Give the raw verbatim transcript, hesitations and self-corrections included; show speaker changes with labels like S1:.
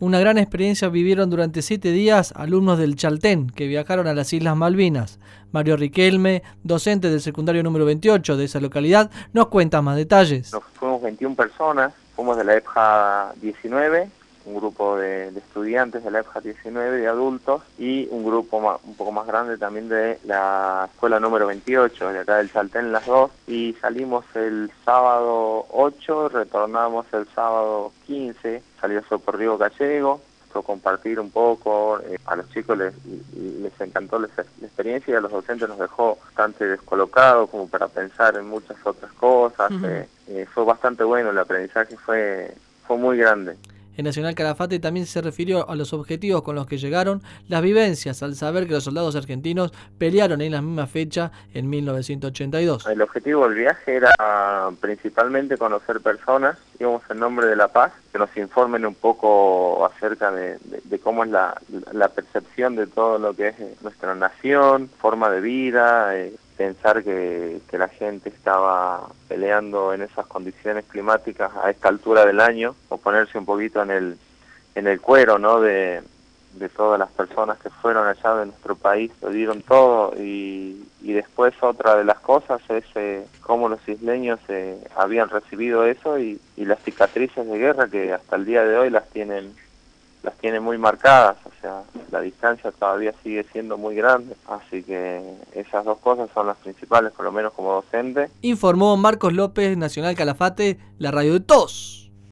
S1: Una gran experiencia vivieron durante siete días alumnos del Chaltén que viajaron a las Islas Malvinas. Mario Riquelme, docente del secundario número veintiocho de esa localidad, nos cuenta más detalles.
S2: Nos fuimos veintiuna personas, fuimos de la E P J A diecinueve, un grupo de, de estudiantes de la E P J A diecinueve, de adultos, y un grupo más, un poco más grande también de la escuela número veintiocho, de acá del Chaltén, las dos, y salimos el sábado ocho, retornamos el sábado quince, salió eso por Río Gallego, compartir un poco, eh, a los chicos les, les encantó la, la experiencia y a los docentes nos dejó bastante descolocados como para pensar en muchas otras cosas. Uh-huh. eh, eh, fue bastante bueno, el aprendizaje fue, fue muy grande.
S1: El Nacional Calafate también se refirió a los objetivos con los que llegaron, las vivencias al saber que los soldados argentinos pelearon en la misma fecha en mil novecientos ochenta y dos.
S2: El objetivo del viaje era principalmente conocer personas, íbamos en nombre de la paz, que nos informen un poco acerca de, de, de cómo es la, la percepción de todo lo que es nuestra nación, forma de vida, eh, pensar que, que la gente estaba peleando en esas condiciones climáticas a esta altura del año, o ponerse un poquito en el en el cuero, ¿no?, de, de todas las personas que fueron allá de nuestro país, lo dieron todo, y, y después otra de las cosas es eh, cómo los isleños eh, habían recibido eso y, y las cicatrices de guerra que hasta el día de hoy las tienen las tienen muy marcadas, o sea, la distancia todavía sigue siendo muy grande, así que esas dos cosas son las principales, por lo menos como docente.
S1: Informó Marcos López, Nacional Calafate, la radio de todos.